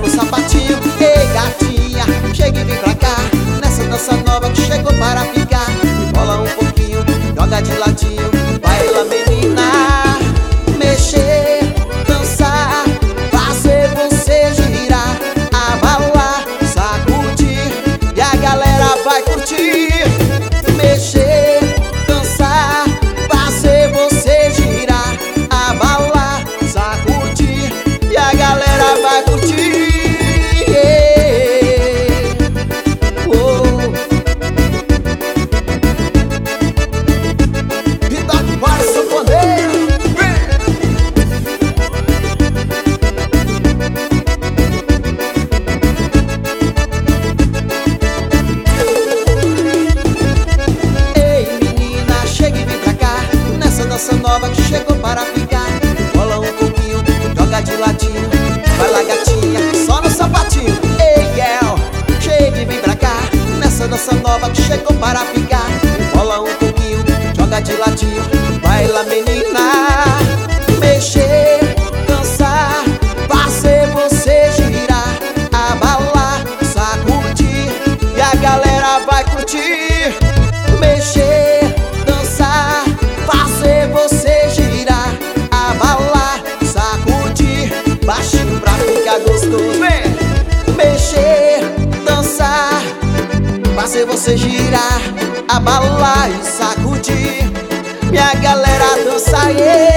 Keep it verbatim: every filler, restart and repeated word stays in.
no sapatinho. Ei gatinha, chega e vem pra cá, nessa dança nova que chegou para ficar. Bola um pouquinho, joga de ladinho, vai lá menina. Mexer, dançar, fazer você girar, abalar, sacudir, e a galera vai curtir. Mexer, dançar, fazer você girar, abalar, sacudir, e a galera vai curtir. Dança nova que chegou para ficar. Bola um pouquinho, joga de ladinho, vai lá gatinha, só no sapatinho. Ei girl, chega e vem pra cá, nessa dança nova que chegou para ficar. Bola um pouquinho, joga de ladinho, vai lá menina. Mexer, dançar, fazer você girar, abalar, sacudir, e a galera vai curtir. Mexer, dançar, fazer você girar, abalar, sacudir, baixinho pra ficar gostoso. Mexer, dançar, fazer você girar, abalar e sacudir, minha galera dança, yeah.